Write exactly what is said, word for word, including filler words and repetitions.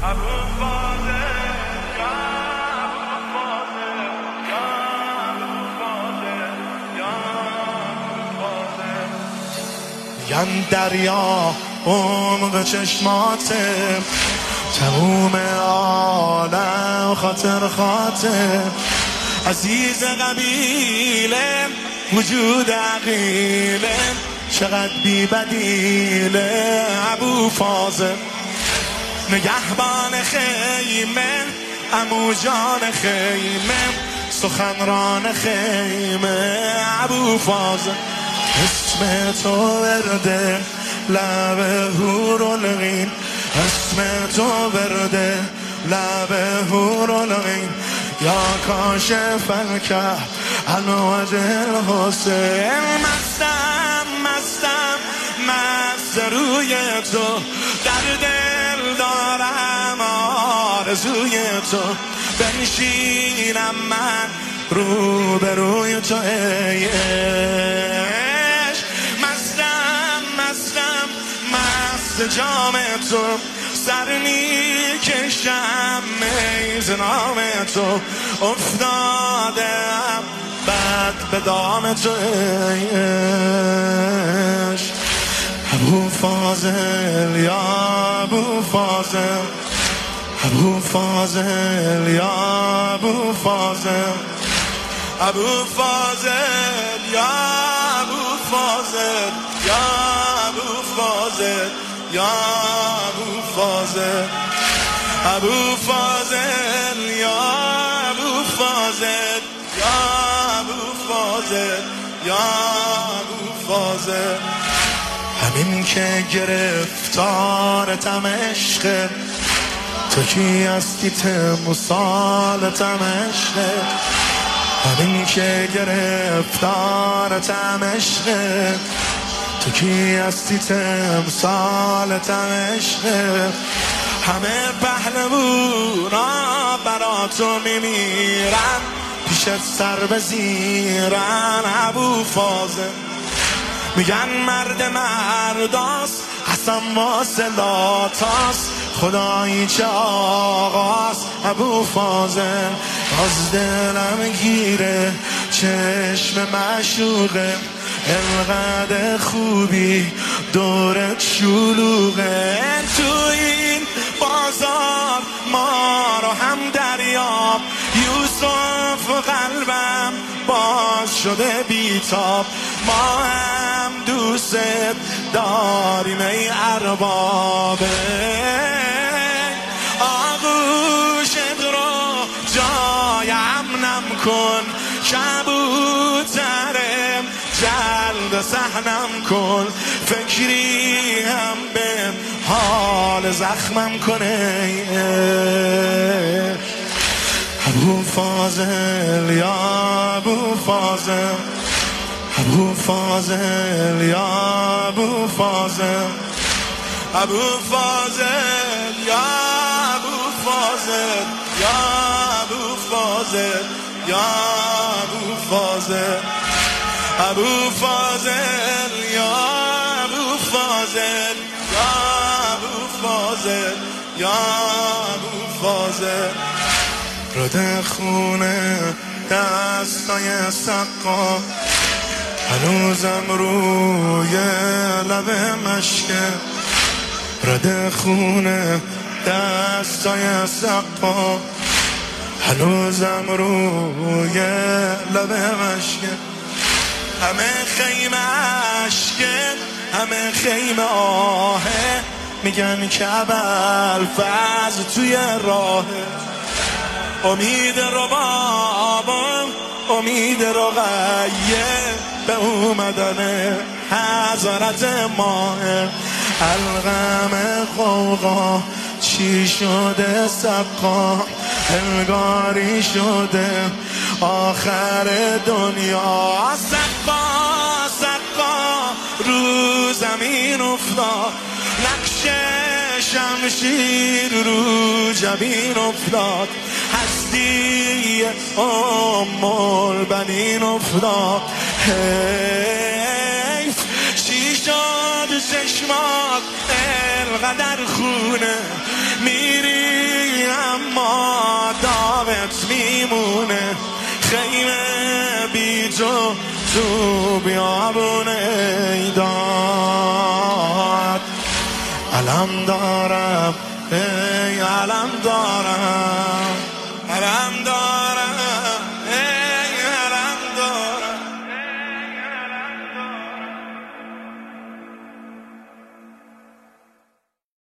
میگن دریا عمق چشماته، تموم عالم خاطر خاطر، عزیز قبیله وجود عقیله، چقدر بی بدیله ابو فاضل، نگهبان خیمه عمو جان خیمه، سخنران خیمه ابو فاضل، اسم تو ورده لب هورالعین، اسم تو ورده لب هورالعین، یا کاشف الکرب الوجه الحسین، مستم مستم مست روی تو، در دل دارم آرزوی تو، بنشینم من رو به روی تو ای عشق، مستم مستم مست جام تو، سر میکشم میز نام تو، افتادم بعد به دام تو ای عشق، ابو فاضل یا ابو فاضل، ابو فاضل یا ابو فاضل، ابو فاضل یا ابو فاضل، یا ابو فاضل یا ابو فاضل، ابو فاضل یا ابو فاضل، یا ابو فاضل یا ابو فاضل، همین که گرفتارتم عشق، تو کی هستی تمثالتم عشق، همین که گرفتارتم عشق، تو کی هستی تمثالتم عشق، همه پهلوونا برا تو میمیرن، پیشت سر بزیرن ابو فاضل، میگن مرد مرداست حسن واصلاتاست، خدایی چه آقاست ابو فاضل، از دلم گیره چشم معشوقه، انقدر خوبی دورت شلوغه، تو این بازار ما رو هم دریاب، یوسف قلبم باز شده بیتاب، ما هم دوست داریم ای اربابه، آغوشت رو جای امنم کن، کبوترم جلد صحنم کن، فکری هم به حال زخمم کنه، ابو فاضل یا ابو فاضل، ابو فاضل یا ابو فاضل، ابو فاضل یا ابو فاضل، یا ابو فاضل یا ابو فاضل، ابو فاضل یا ابو فاضل، یا ابو فاضل یا ابو فاضل، رده خونه دستای سقا، هنوزم روی لب مشکه، رده خونه دستای سقا، هنوزم روی لب مشکه، همه خیمه عشقه همه خیمه آهه، میگن که ابوالفضل توی راهه، امید ربابم امید رقیه به اومدن حضرت ماه، الغم قوقا چی شده سقا، انگاری شده آخر دنیا، سقا سقا رو زمین افتاد، نقش شمشیر رو جبین افتاد، هستی ام البنین افتاد، حیف چی شد چشمات انقدر خونه، میری تو تو بیابون ایداد. علم دارم ای علم دارم علم دارم